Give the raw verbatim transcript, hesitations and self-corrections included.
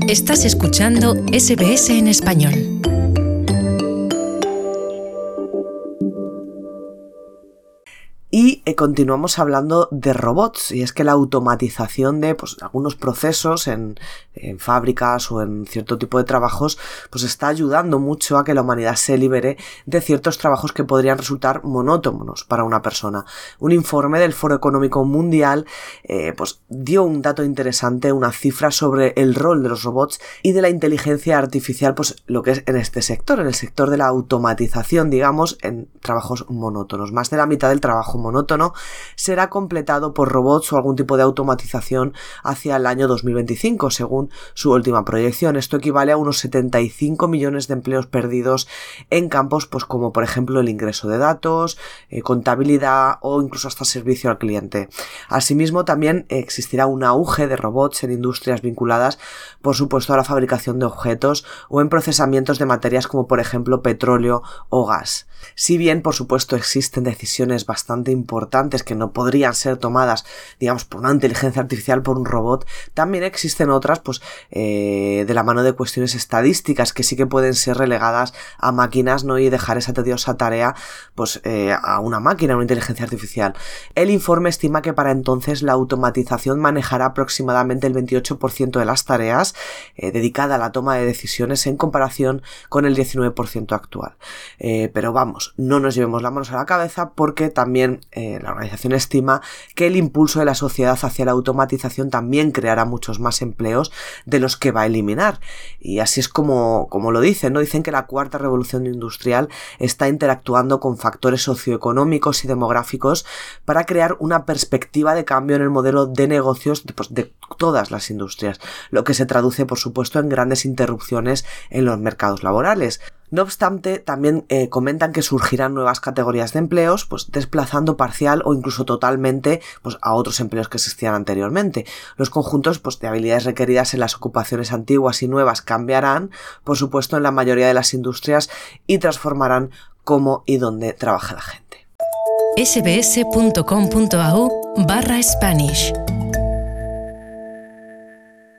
Estás escuchando S B S en español. Y eh, continuamos hablando de robots, y es que la automatización de pues, algunos procesos en, en fábricas o en cierto tipo de trabajos pues está ayudando mucho a que la humanidad se libere de ciertos trabajos que podrían resultar monótonos para una persona. Un informe del Foro Económico Mundial eh, pues dio un dato interesante, una cifra sobre el rol de los robots y de la inteligencia artificial, pues lo que es en este sector, en el sector de la automatización, digamos, en trabajos monótonos. Más de la mitad del trabajo monótono será completado por robots o algún tipo de automatización hacia el año dos mil veinticinco, según su última proyección. Esto equivale a unos setenta y cinco millones de empleos perdidos en campos pues como por ejemplo el ingreso de datos, eh, contabilidad o incluso hasta servicio al cliente. Asimismo, también existirá un auge de robots en industrias vinculadas, por supuesto, a la fabricación de objetos o en procesamientos de materias como por ejemplo petróleo o gas. Si bien, por supuesto, existen decisiones bastante importantes que no podrían ser tomadas, digamos, por una inteligencia artificial, por un robot, también existen otras, pues, eh, de la mano de cuestiones estadísticas que sí que pueden ser relegadas a máquinas, ¿no? Y dejar esa tediosa tarea, pues, eh, a una máquina, a una inteligencia artificial. El informe estima que para entonces la automatización manejará aproximadamente el veintiocho por ciento de las tareas eh, dedicada a la toma de decisiones en comparación con el diecinueve por ciento actual. Eh, pero vamos, no nos llevemos las manos a la cabeza, porque también eh, la organización estima que el impulso de la sociedad hacia la automatización también creará muchos más empleos de los que va a eliminar. Y así es como, como lo dicen, ¿no? Dicen que la cuarta revolución industrial está interactuando con factores socioeconómicos y demográficos para crear una perspectiva de cambio en el modelo de negocios de, pues, de todas las industrias, lo que se traduce, por supuesto, en grandes interrupciones en los mercados laborales. No obstante, también eh, comentan que surgirán nuevas categorías de empleos, pues desplazando parcial o incluso totalmente pues, a otros empleos que existían anteriormente. Los conjuntos pues, de habilidades requeridas en las ocupaciones antiguas y nuevas cambiarán, por supuesto, en la mayoría de las industrias, y transformarán cómo y dónde trabaja la gente. sbs punto com punto a u barra Spanish